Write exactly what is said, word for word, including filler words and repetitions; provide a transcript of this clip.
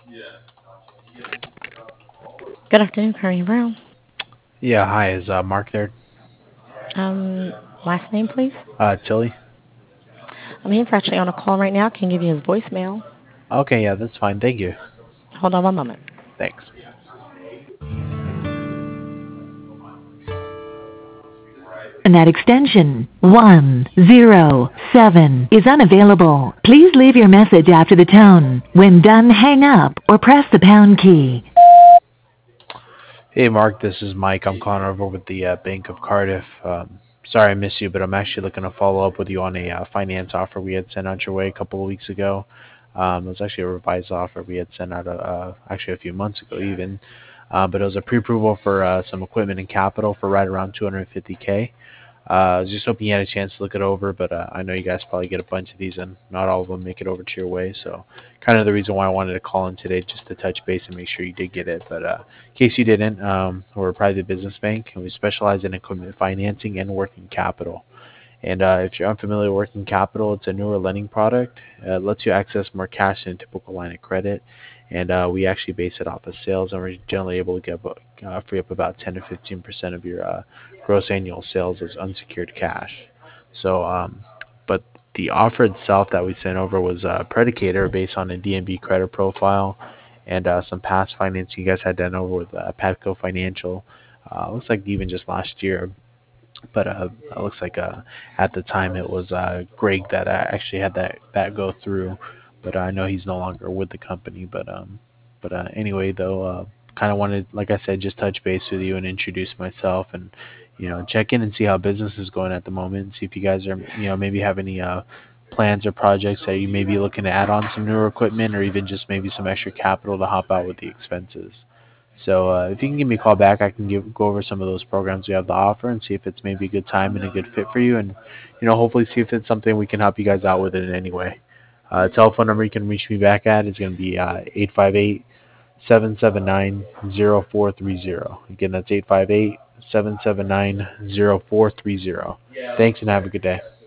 Good afternoon, Carrie Brown. Yeah, hi. Is uh, Mark there? Um, Last name, please. Uh, Tilly? I mean, he's actually on a call right now. Can give you his voicemail. Okay, yeah, that's fine. Thank you. Hold on one moment. Thanks. And that extension one zero seven is unavailable. Please leave your message after the tone. When done, hang up or press the pound key. Hey, Mark, this is Mike. I'm calling over with the uh, Bank of Cardiff. Um, sorry I missed you, but I'm actually looking to follow up with you on a uh, finance offer we had sent out your way a couple of weeks ago. Um, it was actually a revised offer we had sent out a, uh, actually a few months ago even. Uh, but it was a pre-approval for uh, some equipment and capital for right around two hundred fifty K. Uh, I was just hoping you had a chance to look it over, but uh, I know you guys probably get a bunch of these, and not all of them make it over to your way. So, kind of the reason why I wanted to call in today, just to touch base and make sure you did get it. But uh, in case you didn't, um, we're a private business bank, and we specialize in equipment financing and working capital. And uh, if you're unfamiliar with working capital, it's a newer lending product. Uh, it lets you access more cash than a typical line of credit. And uh, we actually base it off of sales, and we're generally able to get about, uh, free up about ten to fifteen percent of your uh, gross annual sales as unsecured cash. So, um, but the offer itself that we sent over was uh, predicated or based on a D N B credit profile and uh, some past financing you guys had done over with uh, Patco Financial. Uh, looks like even just last year, but uh, it looks like uh, at the time it was uh, Greg that uh, actually had that that go through. But I know he's no longer with the company. But um, but uh, anyway, though, uh, kind of wanted, like I said, just touch base with you and introduce myself, and you know, check in and see how business is going at the moment. See if you guys are, you know, maybe have any uh, plans or projects that you may be looking to add on some newer equipment, or even just maybe some extra capital to hop out with the expenses. So uh, if you can give me a call back, I can give, go over some of those programs we have to offer and see if it's maybe a good time and a good fit for you, and you know, hopefully see if it's something we can help you guys out with it in any way. Uh, telephone number you can reach me back at is going to be uh, eight five eight, seven seven nine, zero four three zero. Again, that's eight five eight, seven seven nine, zero four three zero. Thanks and have a good day.